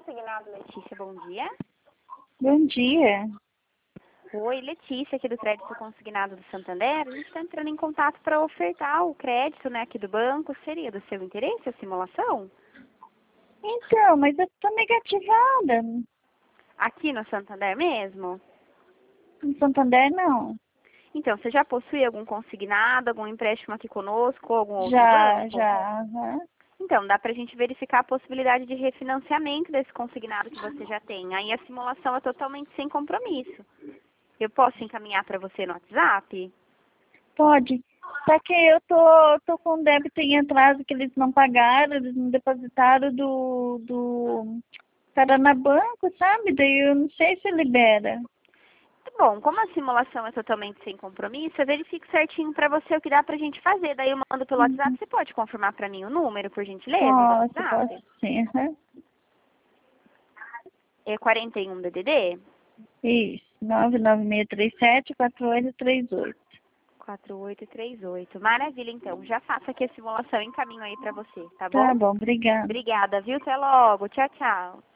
Consignado, Letícia, bom dia. Bom dia. Oi, Letícia, aqui do Crédito Consignado do Santander. A gente está entrando em contato para ofertar o crédito, né, aqui do banco. Seria do seu interesse a simulação? Então, mas eu tô negativada. Aqui no Santander mesmo? No Santander, não. Então, você já possui algum consignado, algum empréstimo aqui conosco ou algum outro Já, banco? já. Aham. Então, dá para a gente verificar a possibilidade de refinanciamento desse consignado que você já tem. Aí a simulação é totalmente sem compromisso. Eu posso encaminhar para você no WhatsApp? Pode. Só que eu tô com um débito em atraso que eles não pagaram, eles não depositaram do Paraná Banco, sabe? Daí eu não sei se libera. Bom, como a simulação é totalmente sem compromisso, eu verifico certinho para você o que dá pra gente fazer. Daí eu mando pelo WhatsApp. Uhum. Você pode confirmar para mim o número, por gentileza, do Posso WhatsApp? sim. Aham. É 41 DDD Isso. 99637-4838. 4838. Maravilha, então. Já faço aqui a simulação e encaminho aí para você, tá Tá bom? bom, obrigada. Obrigada, viu? Até logo. Tchau, tchau.